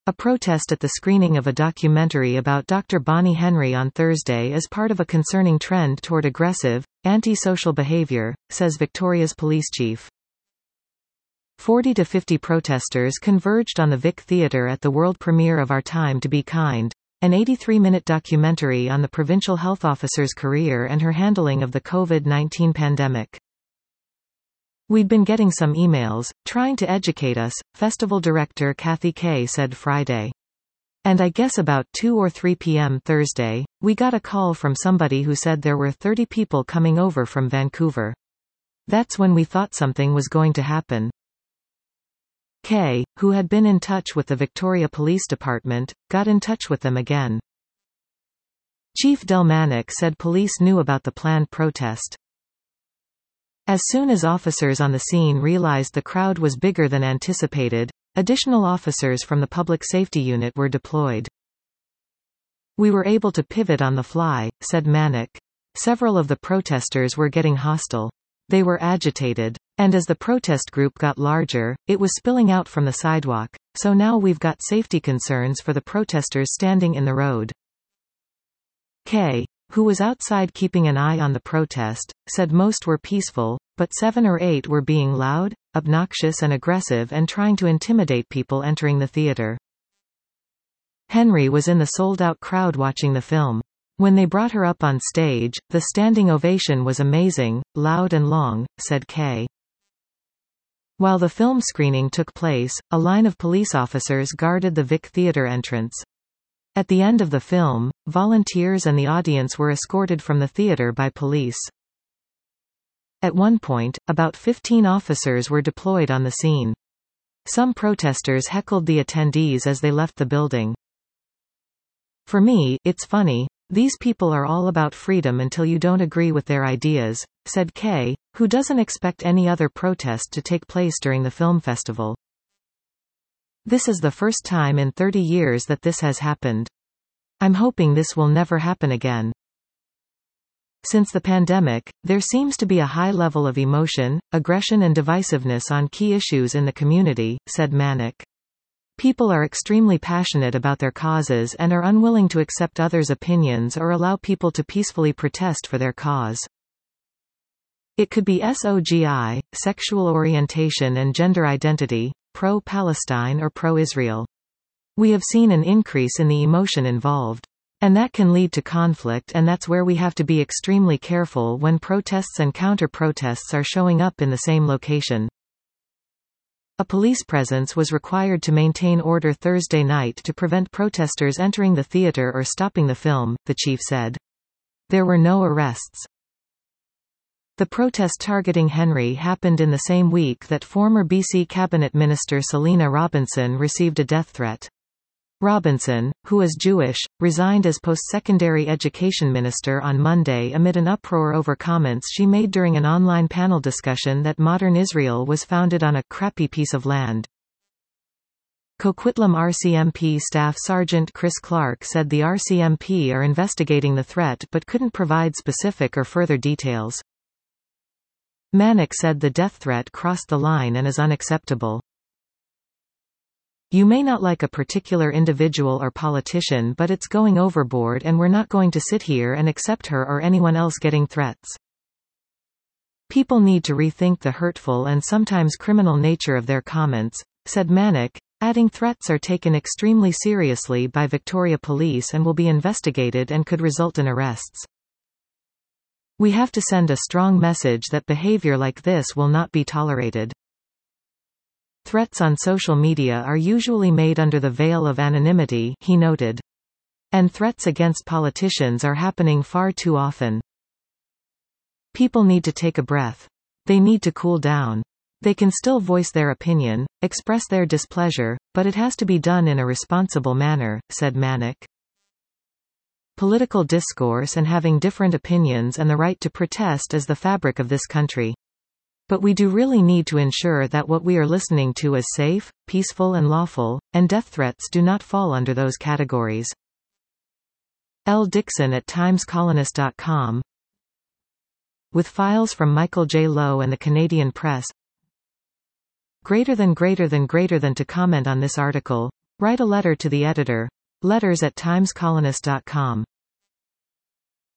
A protest at the screening of a documentary about Dr. Bonnie Henry on Thursday is part of a concerning trend toward aggressive, anti-social behavior, says Victoria's police chief. 40 to 50 protesters converged on the Vic Theatre at the world premiere of Our Time to Be Kind, an 83-minute documentary on the provincial health officer's career and her handling of the COVID-19 pandemic. "We'd been getting some emails, trying to educate us," festival director Kathy Kay said Friday. "And I guess about 2 or 3 p.m. Thursday, we got a call from somebody who said there were 30 people coming over from Vancouver. That's when we thought something was going to happen." Kay, who had been in touch with the Victoria Police Department, got in touch with them again. Chief Del Manic said police knew about the planned protest. As soon as officers on the scene realized the crowd was bigger than anticipated, additional officers from the Public Safety Unit were deployed. "We were able to pivot on the fly," said Manic. "Several of the protesters were getting hostile. They were agitated. And as the protest group got larger, it was spilling out from the sidewalk, so now we've got safety concerns for the protesters standing in the road." Kay, who was outside keeping an eye on the protest, said most were peaceful, but 7 or 8 were being loud, obnoxious and aggressive and trying to intimidate people entering the theater. Henry was in the sold-out crowd watching the film. "When they brought her up on stage, the standing ovation was amazing, loud and long," said Kay. While the film screening took place, a line of police officers guarded the Vic Theatre entrance. At the end of the film, volunteers and the audience were escorted from the theater by police. At one point, about 15 officers were deployed on the scene. Some protesters heckled the attendees as they left the building. "For me, it's funny. These people are all about freedom until you don't agree with their ideas," said Kay, who doesn't expect any other protest to take place during the film festival. "This is the first time in 30 years that this has happened. I'm hoping this will never happen again." Since the pandemic, there seems to be a high level of emotion, aggression and divisiveness on key issues in the community, said Manic. "People are extremely passionate about their causes and are unwilling to accept others' opinions or allow people to peacefully protest for their cause. It could be SOGI, sexual orientation and gender identity, pro-Palestine or pro-Israel. We have seen an increase in the emotion involved. And that can lead to conflict, and that's where we have to be extremely careful when protests and counter-protests are showing up in the same location." A police presence was required to maintain order Thursday night to prevent protesters entering the theater or stopping the film, the chief said. There were no arrests. The protest targeting Henry happened in the same week that former BC Cabinet Minister Selina Robinson received a death threat. Robinson, who is Jewish, resigned as post-secondary education minister on Monday amid an uproar over comments she made during an online panel discussion that modern Israel was founded on a crappy piece of land. Coquitlam RCMP Staff Sergeant Chris Clark said the RCMP are investigating the threat but couldn't provide specific or further details. Manic said the death threat crossed the line and is unacceptable. "You may not like a particular individual or politician, but it's going overboard and we're not going to sit here and accept her or anyone else getting threats. People need to rethink the hurtful and sometimes criminal nature of their comments," said Manic, adding threats are taken extremely seriously by Victoria Police and will be investigated and could result in arrests. "We have to send a strong message that behavior like this will not be tolerated. Threats on social media are usually made under the veil of anonymity," he noted. "And threats against politicians are happening far too often. People need to take a breath. They need to cool down. They can still voice their opinion, express their displeasure, but it has to be done in a responsible manner," said Manic. "Political discourse and having different opinions and the right to protest is the fabric of this country. But we do really need to ensure that what we are listening to is safe, peaceful and lawful, and death threats do not fall under those categories." L. Dixon at TimesColonist.com. With files from Michael J. Lowe and the Canadian Press. To comment on this article, Write a letter to the editor. Letters@timescolonist.com.